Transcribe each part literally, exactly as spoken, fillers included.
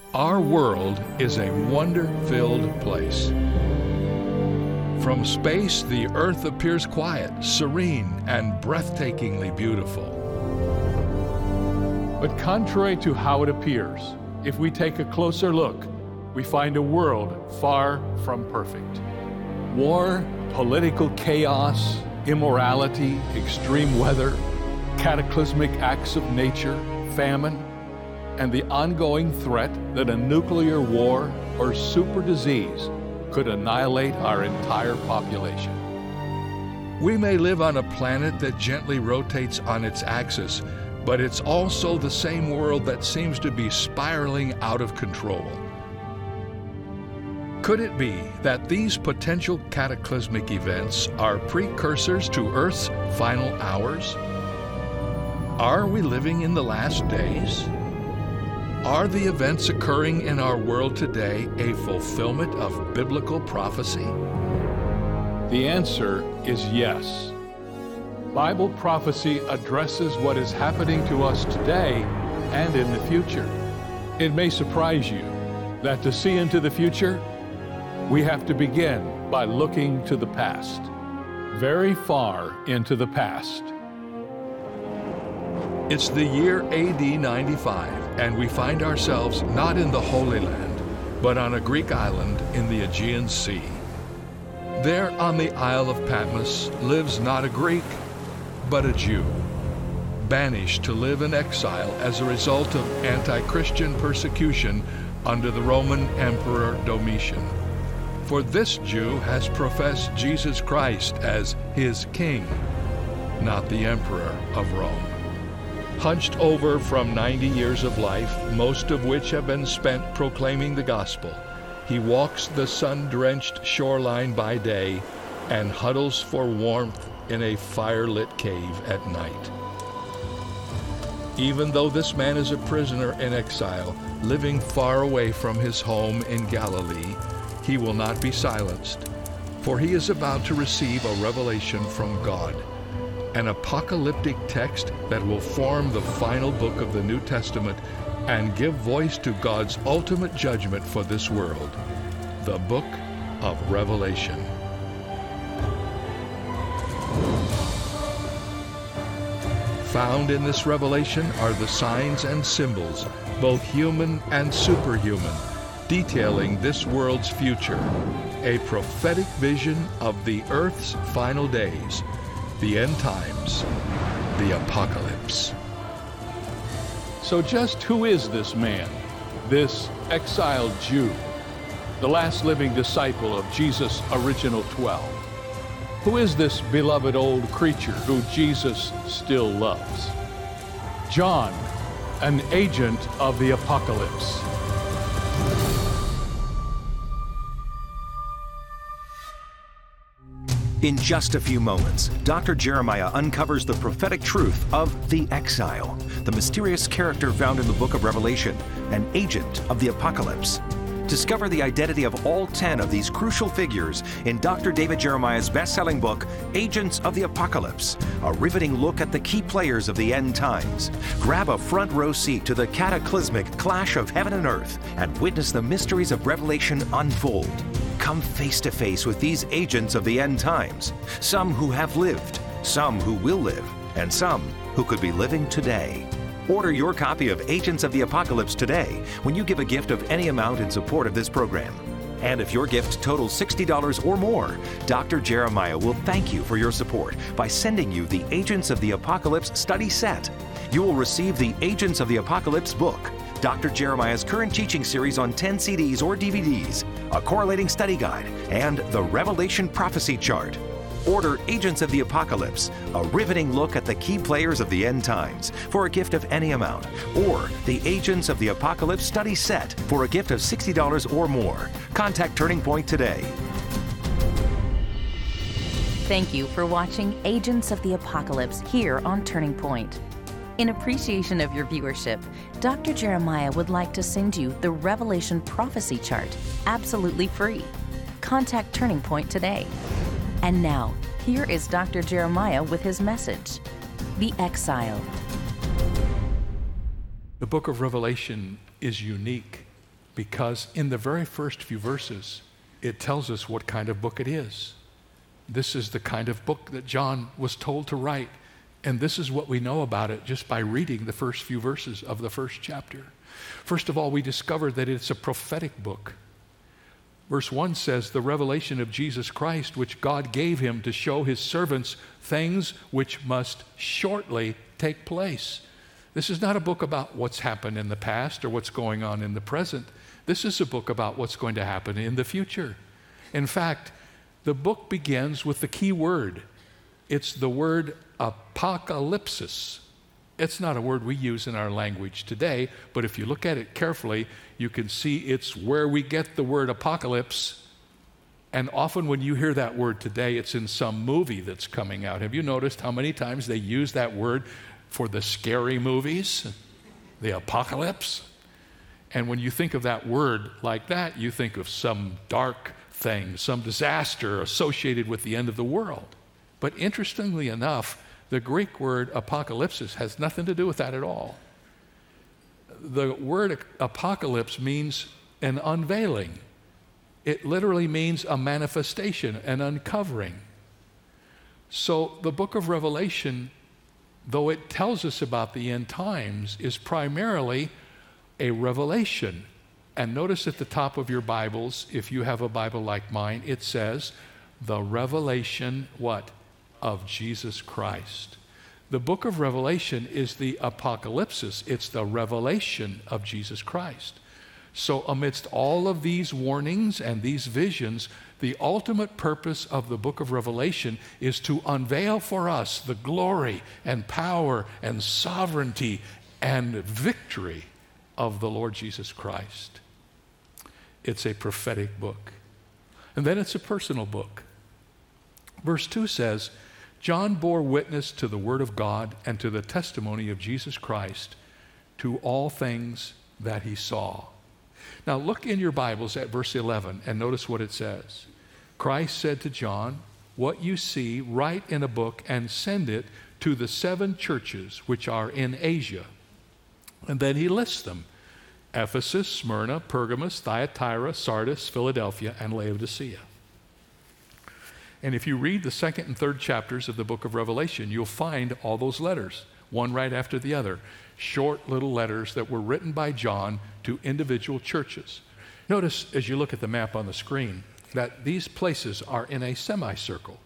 Our world is a wonder-filled place. From space, the Earth appears quiet, serene, and breathtakingly beautiful. But contrary to how it appears, if we take a closer look, we find a world far from perfect. War, political chaos, immorality, extreme weather, cataclysmic acts of nature, famine, and the ongoing threat that a nuclear war or super disease could annihilate our entire population. We may live on a planet that gently rotates on its axis, but it's also the same world that seems to be spiraling out of control. Could it be that these potential cataclysmic events are precursors to Earth's final hours? Are we living in the last days? Are the events occurring in our world today a fulfillment of biblical prophecy? The answer is yes. Bible prophecy addresses what is happening to us today and in the future. It may surprise you that to see into the future, we have to begin by looking to the past, very far into the past. It's the year A D ninety-five, and we find ourselves not in the Holy Land, but on a Greek island in the Aegean Sea. There on the Isle of Patmos lives not a Greek, but a Jew, banished to live in exile as a result of anti-Christian persecution under the Roman Emperor Domitian. For this Jew has professed Jesus Christ as his king, not the emperor of Rome. Hunched over from ninety years of life, most of which have been spent proclaiming the gospel, he walks the sun-drenched shoreline by day and huddles for warmth in a fire-lit cave at night. Even though this man is a prisoner in exile, living far away from his home in Galilee, he will not be silenced, for he is about to receive a revelation from God, an apocalyptic text that will form the final book of the New Testament and give voice to God's ultimate judgment for this world, the book of Revelation. Found in this revelation are the signs and symbols, both human and superhuman, detailing this world's future, a prophetic vision of the earth's final days, the end times, the apocalypse. So just who is this man, this exiled Jew, the last living disciple of Jesus' original twelve? Who is this beloved old creature who Jesus still loves? John, an agent of the apocalypse. In just a few moments, Doctor Jeremiah uncovers the prophetic truth of the exile, the mysterious character found in the book of Revelation, an agent of the apocalypse. Discover the identity of all ten of these crucial figures in Doctor David Jeremiah's best-selling book, Agents of the Apocalypse, a riveting look at the key players of the end times. Grab a front row seat to the cataclysmic clash of heaven and earth and witness the mysteries of Revelation unfold. Come face to face with these agents of the end times, some who have lived, some who will live, and some who could be living today. Order your copy of Agents of the Apocalypse today when you give a gift of any amount in support of this program. And if your gift totals sixty dollars or more, Doctor Jeremiah will thank you for your support by sending you the Agents of the Apocalypse study set. You will receive the Agents of the Apocalypse book, Doctor Jeremiah's current teaching series on ten C Ds or D V Ds, a correlating study guide, and the Revelation Prophecy Chart. Order Agents of the Apocalypse, a riveting look at the key players of the end times, for a gift of any amount, or the Agents of the Apocalypse study set for a gift of sixty dollars or more. Contact Turning Point today. Thank you for watching Agents of the Apocalypse here on Turning Point. In appreciation of your viewership, Doctor Jeremiah would like to send you the Revelation Prophecy Chart, absolutely free. Contact Turning Point today. And now, here is Doctor Jeremiah with his message, The Exile. The book of Revelation is unique because in the very first few verses, it tells us what kind of book it is. This is the kind of book that John was told to write, and this is what we know about it just by reading the first few verses of the first chapter. First of all, we discover that it's a prophetic book. Verse one says, the revelation of Jesus Christ, which God gave him to show his servants things which must shortly take place. This is not a book about what's happened in the past or what's going on in the present. This is a book about what's going to happen in the future. In fact, the book begins with the key word. It's the word apocalypsis. It's not a word we use in our language today, but if you look at it carefully, you can see it's where we get the word apocalypse. And often when you hear that word today, it's in some movie that's coming out. Have you noticed how many times they use that word for the scary movies? The apocalypse? And when you think of that word like that, you think of some dark thing, some disaster associated with the end of the world. But interestingly enough, the Greek word apocalypsis has nothing to do with that at all. The word apocalypse means an unveiling. It literally means a manifestation, an uncovering. So the book of Revelation, though it tells us about the end times, is primarily a revelation. And notice at the top of your Bibles, if you have a Bible like mine, it says, the revelation, what? Of Jesus Christ. The book of Revelation is the apocalypsis. It's the revelation of Jesus Christ. So amidst all of these warnings and these visions, the ultimate purpose of the book of Revelation is to unveil for us the glory and power and sovereignty and victory of the Lord Jesus Christ. It's a prophetic book. And then it's a personal book. Verse two says, John bore witness to the word of God and to the testimony of Jesus Christ, to all things that he saw. Now look in your Bibles at verse eleven and notice what it says. Christ said to John, what you see, write in a book and send it to the seven churches which are in Asia. And then he lists them: Ephesus, Smyrna, Pergamos, Thyatira, Sardis, Philadelphia, and Laodicea. And if you read the second and third chapters of the book of Revelation, you'll find all those letters, one right after the other, short little letters that were written by John to individual churches. Notice as you look at the map on the screen that these places are in a semicircle,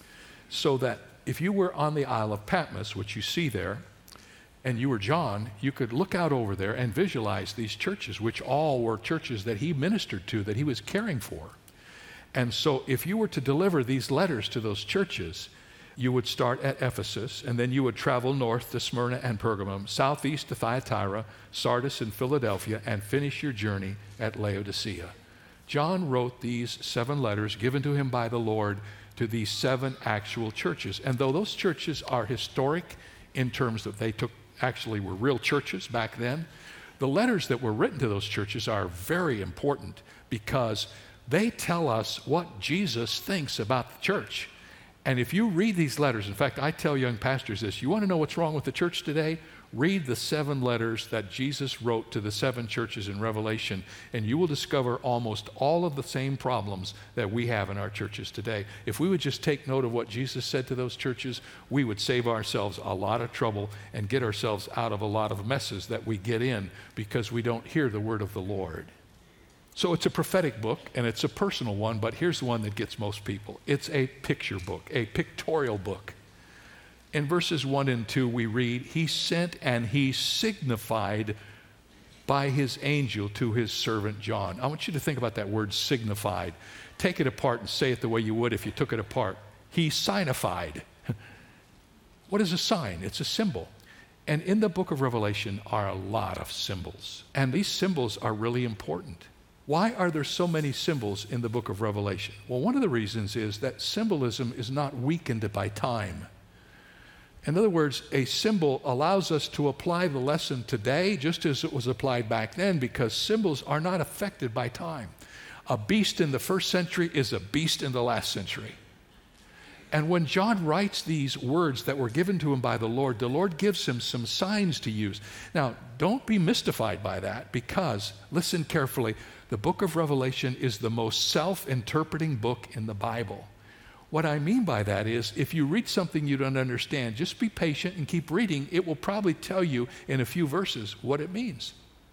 so that if you were on the Isle of Patmos, which you see there, and you were John, you could look out over there and visualize these churches, which all were churches that he ministered to, that he was caring for. And so if you were to deliver these letters to those churches, you would start at Ephesus, and then you would travel north to Smyrna and Pergamum, southeast to Thyatira, Sardis, and Philadelphia, and finish your journey at Laodicea. John wrote these seven letters given to him by the Lord to these seven actual churches. And though those churches are historic in terms that they took actually were real churches back then, the letters that were written to those churches are very important because they tell us what Jesus thinks about the church. And if you read these letters, in fact, I tell young pastors this, you want to know what's wrong with the church today? Read the seven letters that Jesus wrote to the seven churches in Revelation, and you will discover almost all of the same problems that we have in our churches today. If we would just take note of what Jesus said to those churches, we would save ourselves a lot of trouble and get ourselves out of a lot of messes that we get in because we don't hear the word of the Lord. So it's a prophetic book, and it's a personal one, but here's the one that gets most people. It's a picture book, a pictorial book. In verses one and two, we read, he sent and he signified by his angel to his servant John. I want you to think about that word signified. Take it apart and say it the way you would if you took it apart. He signified. What is a sign? It's a symbol. And in the book of Revelation are a lot of symbols. And these symbols are really important. Why are there so many symbols in the book of Revelation? Well, one of the reasons is that symbolism is not weakened by time. In other words, a symbol allows us to apply the lesson today just as it was applied back then, because symbols are not affected by time. A beast in the first century is a beast in the last century. And when John writes these words that were given to him by the Lord, the Lord gives him some signs to use. Now, don't be mystified by that, because, listen carefully, the book of Revelation is the most self-interpreting book in the Bible. What I mean by that is, if you read something you don't understand, just be patient and keep reading. It will probably tell you in a few verses what it means.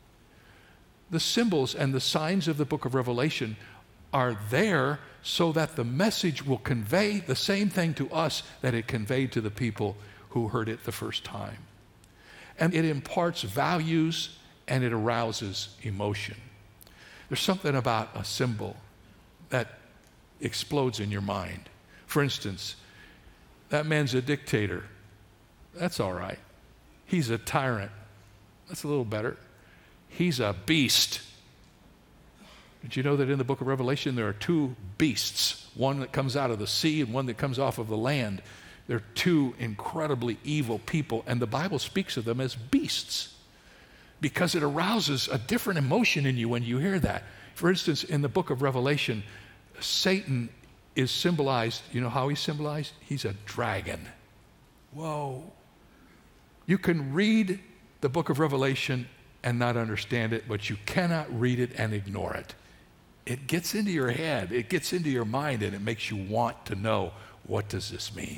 The symbols and the signs of the book of Revelation are there so that the message will convey the same thing to us that it conveyed to the people who heard it the first time. And it imparts values and it arouses emotion. There's something about a symbol that explodes in your mind. For instance, that man's a dictator. That's all right. He's a tyrant. That's a little better. He's a beast. Did you know that in the book of Revelation there are two beasts, one that comes out of the sea and one that comes off of the land? They're two incredibly evil people, and the Bible speaks of them as beasts because it arouses a different emotion in you when you hear that. For instance, in the book of Revelation, Satan is symbolized. You know how he's symbolized? He's a dragon. Whoa. You can read the book of Revelation and not understand it, but you cannot read it and ignore it. It gets into your head, it gets into your mind, and it makes you want to know, what does this mean?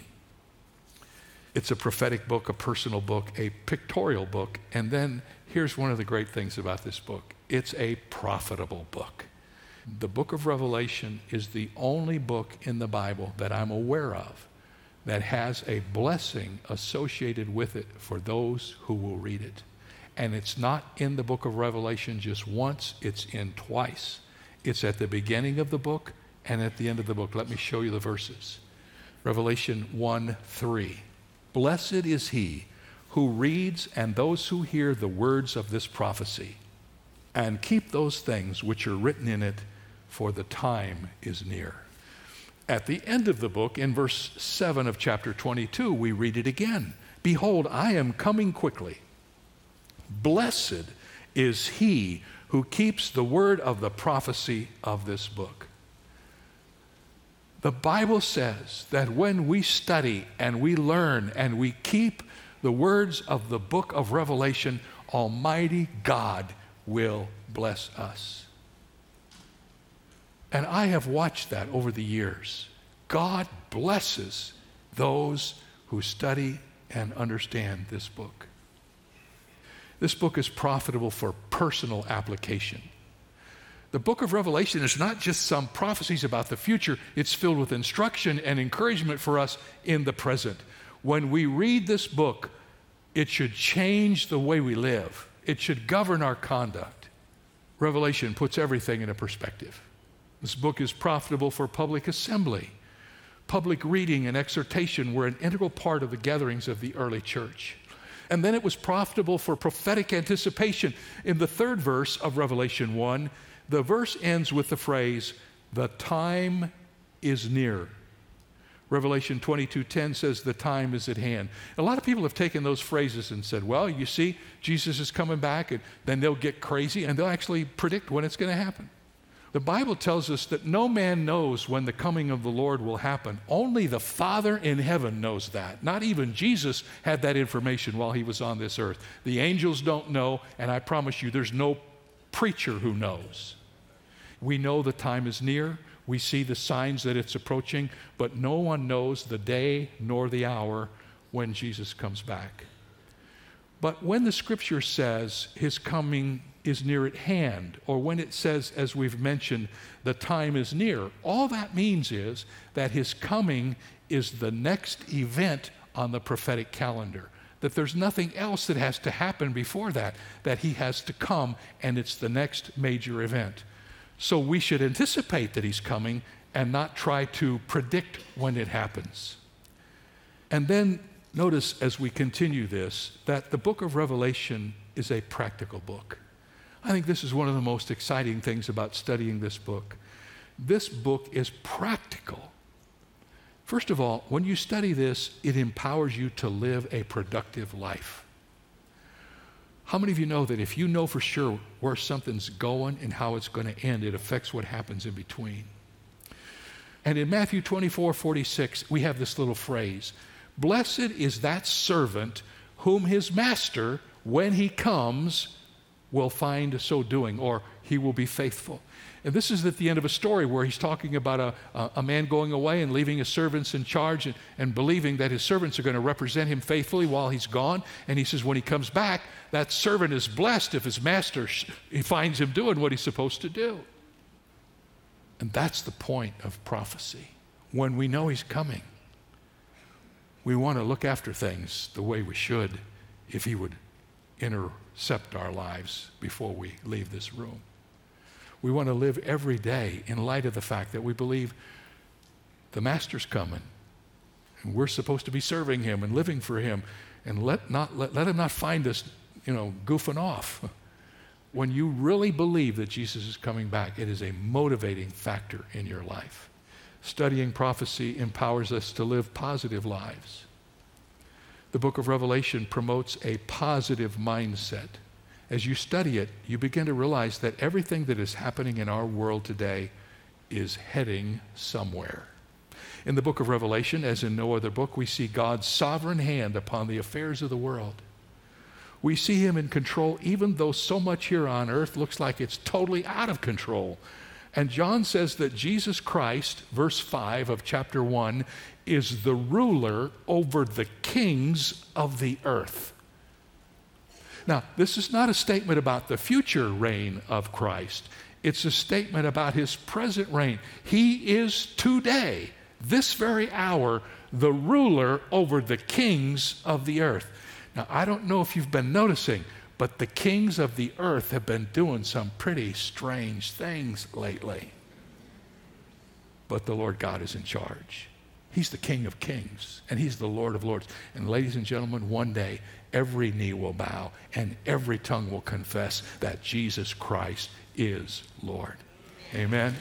It's a prophetic book, a personal book, a pictorial book, and then here's one of the great things about this book. It's a profitable book. The book of Revelation is the only book in the Bible that I'm aware of that has a blessing associated with it for those who will read it. And it's not in the book of Revelation just once, it's in twice. It's at the beginning of the book and at the end of the book. Let me show you the verses. Revelation one three. Blessed is he who reads and those who hear the words of this prophecy and keep those things which are written in it, for the time is near. At the end of the book, in verse seven of chapter twenty-two, we read it again. Behold, I am coming quickly. Blessed is he who keeps the word of the prophecy of this book. The Bible says that when we study and we learn and we keep the words of the book of Revelation, Almighty God will bless us. And I have watched that over the years. God blesses those who study and understand this book. This book is profitable for personal application. The book of Revelation is not just some prophecies about the future. It's filled with instruction and encouragement for us in the present. When we read this book, it should change the way we live. It should govern our conduct. Revelation puts everything in a perspective. This book is profitable for public assembly. Public reading and exhortation were an integral part of the gatherings of the early church. And then it was profitable for prophetic anticipation. In the third verse of Revelation one, the verse ends with the phrase, the time is near. Revelation twenty-two ten says the time is at hand. A lot of people have taken those phrases and said, well, you see, Jesus is coming back, and then they'll get crazy and they'll actually predict when it's going to happen. The Bible tells us that no man knows when the coming of the Lord will happen. Only the Father in heaven knows that. Not even Jesus had that information while he was on this earth. The angels don't know, and I promise you there's no preacher who knows. We know the time is near. We see the signs that it's approaching, but no one knows the day nor the hour when Jesus comes back. But when the scripture says his coming is near at hand, or when it says, as we've mentioned, the time is near, all that means is that his coming is the next event on the prophetic calendar, that there's nothing else that has to happen before that, that he has to come, and it's the next major event. So we should anticipate that he's coming and not try to predict when it happens. And then notice as we continue this, that the book of Revelation is a practical book. I think this is one of the most exciting things about studying this book. This book is practical. First of all, when you study this, it empowers you to live a productive life. How many of you know that if you know for sure where something's going and how it's going to end, it affects what happens in between? And in Matthew twenty-four forty-six, we have this little phrase, blessed is that servant whom his master, when he comes, will find so doing, or he will be faithful. And this is at the end of a story where he's talking about a, a, a man going away and leaving his servants in charge and, and believing that his servants are going to represent him faithfully while he's gone. And he says when he comes back, that servant is blessed if his master sh- he finds him doing what he's supposed to do. And that's the point of prophecy. When we know he's coming, we want to look after things the way we should if he would intercept our lives before we leave this room. We want to live every day in light of the fact that we believe the Master's coming, and we're supposed to be serving him and living for him, and let not let, let him not find us, you know, goofing off. When you really believe that Jesus is coming back, it is a motivating factor in your life. Studying prophecy empowers us to live positive lives. The book of Revelation promotes a positive mindset. As you study it, you begin to realize that everything that is happening in our world today is heading somewhere. In the book of Revelation, as in no other book, we see God's sovereign hand upon the affairs of the world. We see him in control, even though so much here on earth looks like it's totally out of control. And John says that Jesus Christ, verse five of chapter one, is the ruler over the kings of the earth. Now, this is not a statement about the future reign of Christ. It's a statement about his present reign. He is today, this very hour, the ruler over the kings of the earth. Now, I don't know if you've been noticing, but the kings of the earth have been doing some pretty strange things lately. But the Lord God is in charge. He's the King of kings, and he's the Lord of lords. And ladies and gentlemen, one day, every knee will bow, and every tongue will confess that Jesus Christ is Lord. Amen?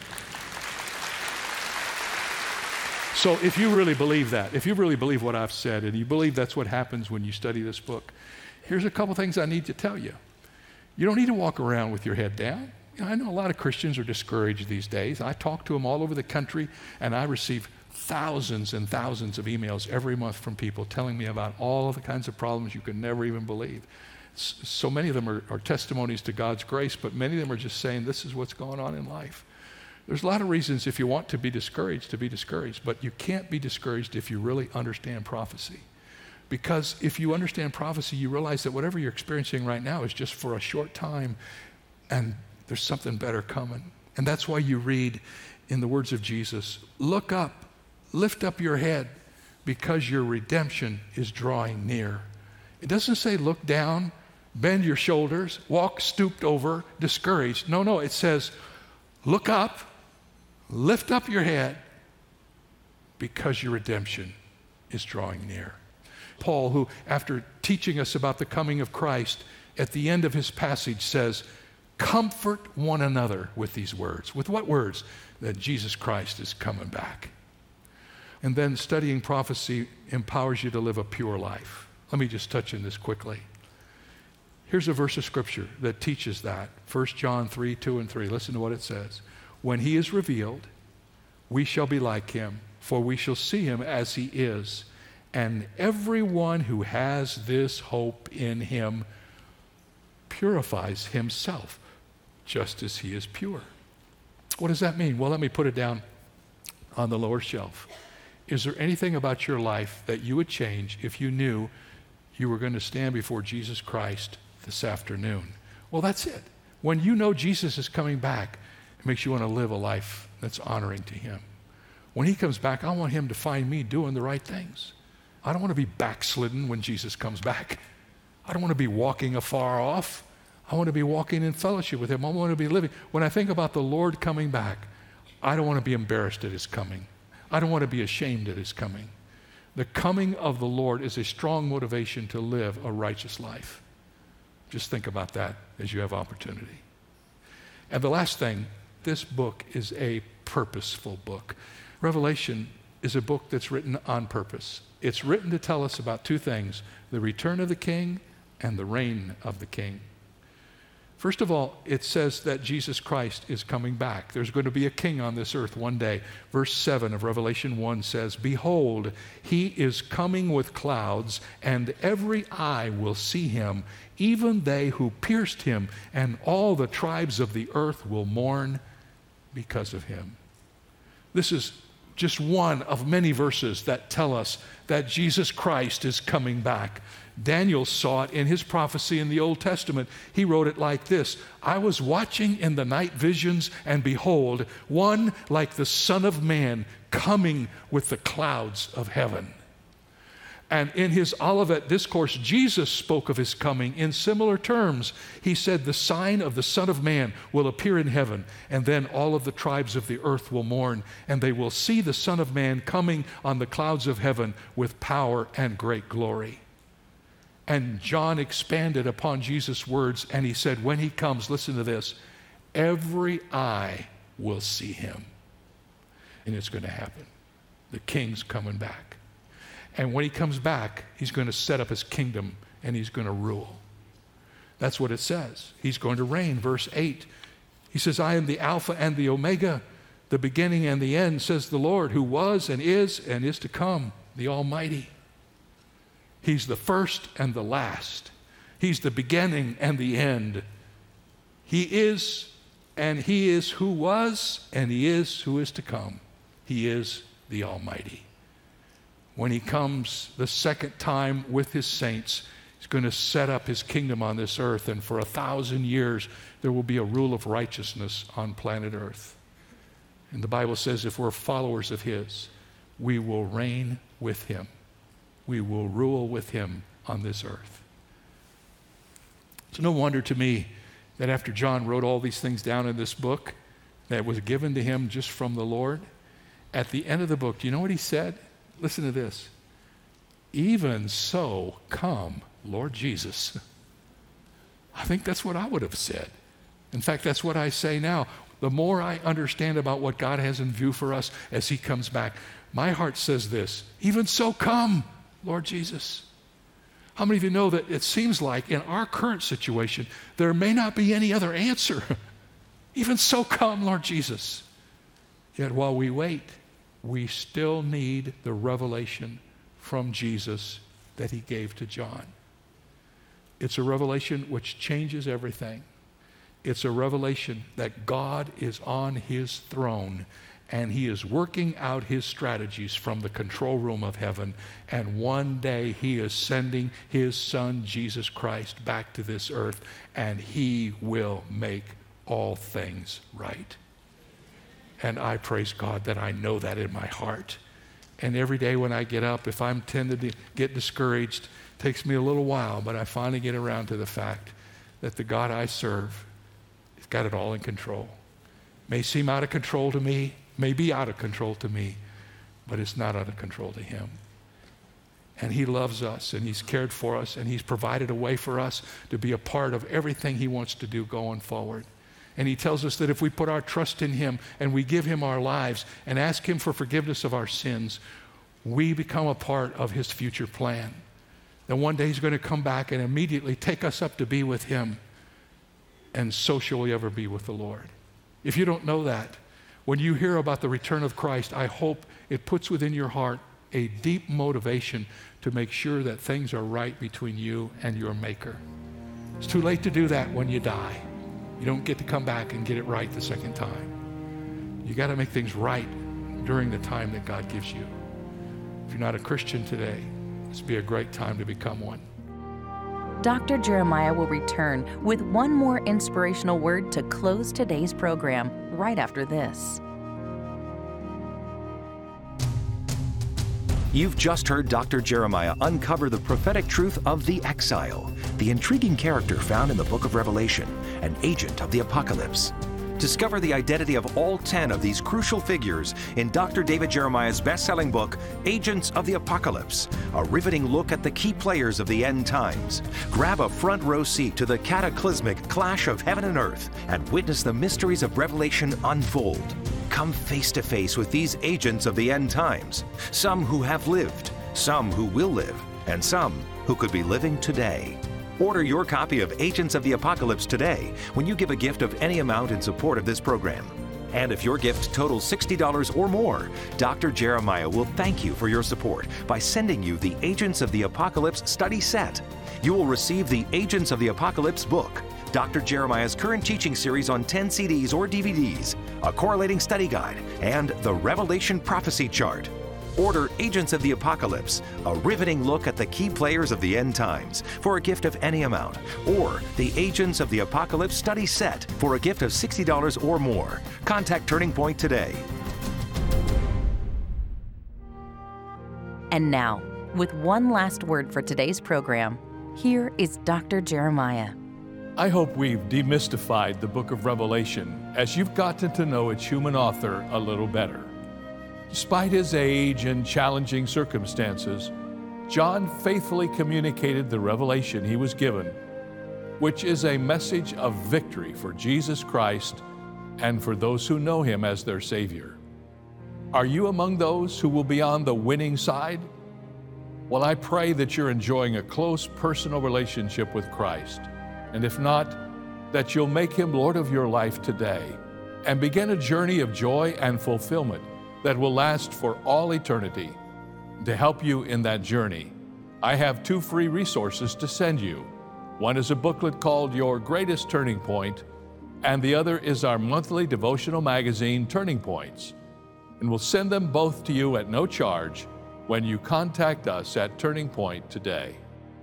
So if you really believe that, if you really believe what I've said, and you believe that's what happens when you study this book, here's a couple things I need to tell you. You don't need to walk around with your head down. You know, I know a lot of Christians are discouraged these days. I talk to them all over the country, and I receive thousands and thousands of emails every month from people telling me about all of the kinds of problems you could never even believe. So many of them are, are testimonies to God's grace, but many of them are just saying this is what's going on in life. There's a lot of reasons if you want to be discouraged, to be discouraged, but you can't be discouraged if you really understand prophecy. Because if you understand prophecy, you realize that whatever you're experiencing right now is just for a short time, and there's something better coming. And that's why you read in the words of Jesus, look up, lift up your head, because your redemption is drawing near. It doesn't say look down, bend your shoulders, walk stooped over, discouraged. No, no, it says look up, lift up your head, because your redemption is drawing near. Paul, who after teaching us about the coming of Christ, at the end of his passage says, comfort one another with these words. With what words? That Jesus Christ is coming back. And then studying prophecy empowers you to live a pure life. Let me just touch on this quickly. Here's a verse of scripture that teaches that. First John three, two and three. Listen to what it says. When he is revealed, we shall be like him, for we shall see him as he is. And everyone who has this hope in him purifies himself, just as he is pure. What does that mean? Well, let me put it down on the lower shelf. Is there anything about your life that you would change if you knew you were going to stand before Jesus Christ this afternoon? Well, that's it. When you know Jesus is coming back, it makes you want to live a life that's honoring to him. When he comes back, I want him to find me doing the right things. I don't want to be backslidden when Jesus comes back. I don't want to be walking afar off. I want to be walking in fellowship with him. I want to be living. When I think about the Lord coming back, I don't want to be embarrassed at his coming. I don't want to be ashamed at his coming. The coming of the Lord is a strong motivation to live a righteous life. Just think about that as you have opportunity. And the last thing, this book is a purposeful book. Revelation is a book that's written on purpose. It's written to tell us about two things, the return of the King and the reign of the King. First of all, it says that Jesus Christ is coming back. There's going to be a king on this earth one day. Verse seven of Revelation one says, "Behold, he is coming with clouds, and every eye will see him, even they who pierced him, and all the tribes of the earth will mourn because of him." This is just one of many verses that tell us that Jesus Christ is coming back. Daniel saw it in his prophecy in the Old Testament. He wrote it like this: "I was watching in the night visions, and behold, one like the Son of Man coming with the clouds of heaven." And in his Olivet Discourse, Jesus spoke of his coming in similar terms. He said, "The sign of the Son of Man will appear in heaven, and then all of the tribes of the earth will mourn, and they will see the Son of Man coming on the clouds of heaven with power and great glory." And John expanded upon Jesus' words, and he said, when he comes, listen to this, every eye will see him. And it's going to happen. The king's coming back. And when he comes back, he's going to set up his kingdom, and he's going to rule. That's what it says. He's going to reign. Verse eight, he says, "I am the Alpha and the Omega, the beginning and the end, says the Lord, who was and is and is to come, the Almighty." He's the first and the last. He's the beginning and the end. He is, and he is who was, and he is who is to come. He is the Almighty. When he comes the second time with his saints, he's going to set up his kingdom on this earth, and for a thousand years there will be a rule of righteousness on planet earth. And the Bible says if we're followers of his, we will reign with him. We will rule with him on this earth. It's no wonder to me that after John wrote all these things down in this book that was given to him just from the Lord, at the end of the book, do you know what he said? Listen to this. "Even so, come, Lord Jesus." I think that's what I would have said. In fact, that's what I say now. The more I understand about what God has in view for us as he comes back, my heart says this: even so, come, Lord Jesus. How many of you know that it seems like in our current situation, there may not be any other answer? Even so, come, Lord Jesus. Yet while we wait, we still need the revelation from Jesus that he gave to John. It's a revelation which changes everything. It's a revelation that God is on his throne, and he is working out his strategies from the control room of heaven. And one day he is sending his son, Jesus Christ, back to this earth, and he will make all things right. And I praise God that I know that in my heart. And every day when I get up, if I'm tempted to get discouraged, it takes me a little while, but I finally get around to the fact that the God I serve has got it all in control. May seem out of control to me, may be out of control to me, but it's not out of control to him. And he loves us, and he's cared for us, and he's provided a way for us to be a part of everything he wants to do going forward. And he tells us that if we put our trust in him and we give him our lives and ask him for forgiveness of our sins, we become a part of his future plan. That one day he's going to come back and immediately take us up to be with him, and so shall we ever be with the Lord. If you don't know that, when you hear about the return of Christ, I hope it puts within your heart a deep motivation to make sure that things are right between you and your Maker. It's too late to do that when you die. You don't get to come back and get it right the second time. You got to make things right during the time that God gives you. If you're not a Christian today, this would be a great time to become one. Doctor Jeremiah will return with one more inspirational word to close today's program right after this. You've just heard Doctor Jeremiah uncover the prophetic truth of the exile, the intriguing character found in the book of Revelation, an agent of the apocalypse. Discover the identity of all ten of these crucial figures in Doctor David Jeremiah's best-selling book, Agents of the Apocalypse, a riveting look at the key players of the end times. Grab a front row seat to the cataclysmic clash of heaven and earth and witness the mysteries of Revelation unfold. Come face to face with these agents of the end times, some who have lived, some who will live, and some who could be living today. Order your copy of Agents of the Apocalypse today when you give a gift of any amount in support of this program. And if your gift totals sixty dollars or more, Doctor Jeremiah will thank you for your support by sending you the Agents of the Apocalypse study set. You will receive the Agents of the Apocalypse book, Doctor Jeremiah's current teaching series on ten C Ds or D V Ds, a correlating study guide, and the Revelation Prophecy Chart. Order Agents of the Apocalypse, a riveting look at the key players of the end times, for a gift of any amount, or the Agents of the Apocalypse study set for a gift of sixty dollars or more. Contact Turning Point today. And now, with one last word for today's program, here is Doctor Jeremiah. I hope we've demystified the book of Revelation as you've gotten to know its human author a little better. Despite his age and challenging circumstances, John faithfully communicated the revelation he was given, which is a message of victory for Jesus Christ and for those who know him as their Savior. Are you among those who will be on the winning side? Well, I pray that you're enjoying a close personal relationship with Christ, and if not, that you'll make him Lord of your life today and begin a journey of joy and fulfillment that will last for all eternity. To help you in that journey, I have two free resources to send you. One is a booklet called Your Greatest Turning Point, and the other is our monthly devotional magazine, Turning Points. And we'll send them both to you at no charge when you contact us at Turning Point today.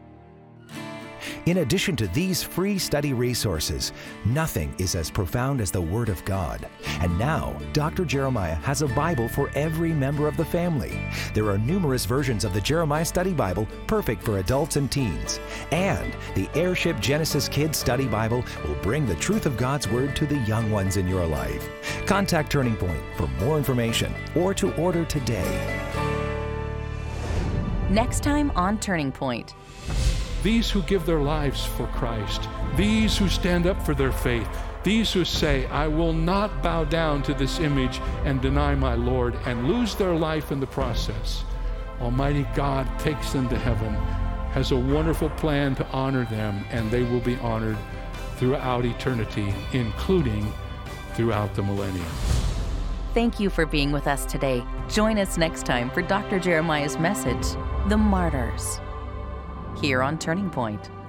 In addition to these free study resources, nothing is as profound as the Word of God. And now, Doctor Jeremiah has a Bible for every member of the family. There are numerous versions of the Jeremiah Study Bible, perfect for adults and teens. And the Airship Genesis Kids Study Bible will bring the truth of God's Word to the young ones in your life. Contact Turning Point for more information or to order today. Next time on Turning Point. These who give their lives for Christ, these who stand up for their faith, these who say, I will not bow down to this image and deny my Lord, and lose their life in the process. Almighty God takes them to heaven, has a wonderful plan to honor them, and they will be honored throughout eternity, including throughout the millennium. Thank you for being with us today. Join us next time for Doctor Jeremiah's message, The Martyrs, here on Turning Point.